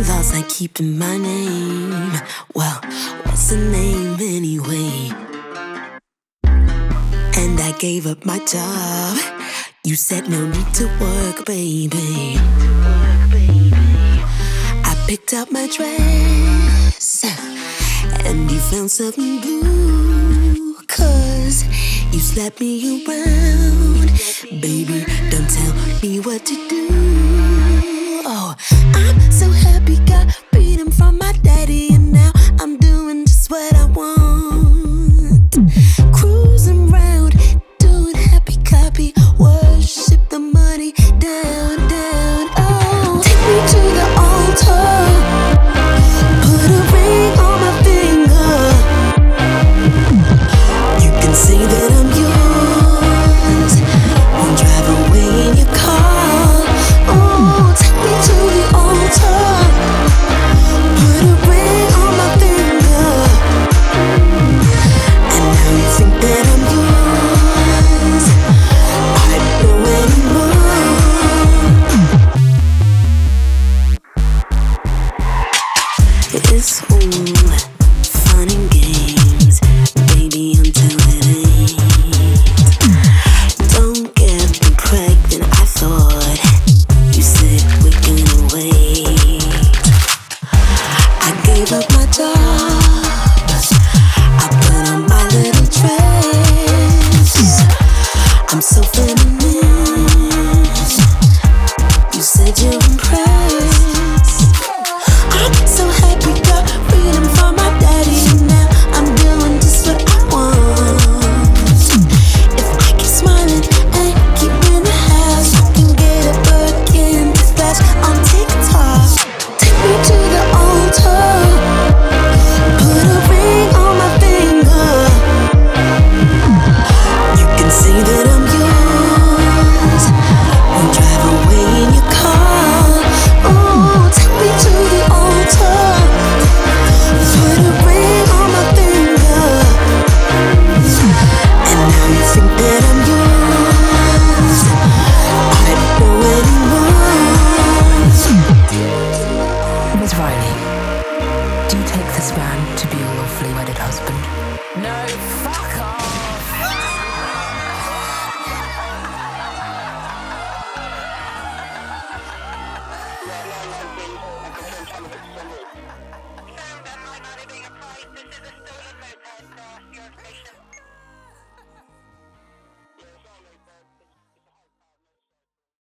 lost like keeping my name. Well, what's the name anyway? And I gave up my job. You said no need to work, baby. I picked up my dress and you found something blue. 'Cause you slapped me around. Baby, don't tell me what to do. Oh, I'm so happy, got freedom from my daddy, and now I'm doing just what I want. Cruising around, doing happy copy, worship the money down, down. Oh, take me to the altar, put a ring on my finger. You can say that I'm yours, won't drive away in your car. Oh, take me to the altar, put a ring on my finger. And now you think that I'm yours, I don't know anymore. It's all fun and games, baby, until it ain't. Don't get me pregnant, I thought you said we're gonna wait. I gave up my job, I put on my little dress. I'm so feminine.